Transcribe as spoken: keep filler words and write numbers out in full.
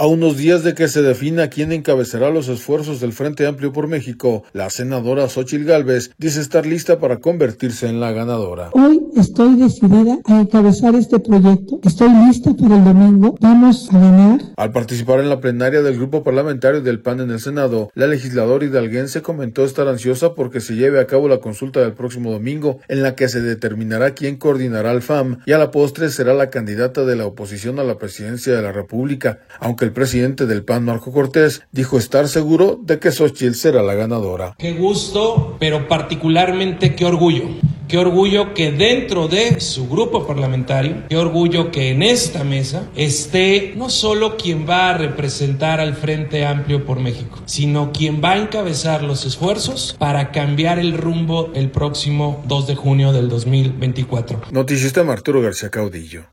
A unos días de que se defina quién encabezará los esfuerzos del Frente Amplio por México, la senadora Xóchitl Gálvez dice estar lista para convertirse en la ganadora. Hoy estoy decidida a encabezar este proyecto. Estoy lista para el domingo. Vamos a ganar. Al participar en la plenaria del grupo parlamentario del P A N en el Senado, la legisladora hidalguense comentó estar ansiosa porque se lleve a cabo la consulta del próximo domingo, en la que se determinará quién coordinará al F A M y a la postre será la candidata de la oposición a la presidencia de la República, aunque el presidente del P A N, Marco Cortés, dijo estar seguro de que Xóchitl será la ganadora. Qué gusto, pero particularmente qué orgullo. Qué orgullo que dentro de su grupo parlamentario, qué orgullo que en esta mesa esté no solo quien va a representar al Frente Amplio por México, sino quien va a encabezar los esfuerzos para cambiar el rumbo el próximo dos de junio del dos mil veinticuatro. Noticista Arturo García Caudillo.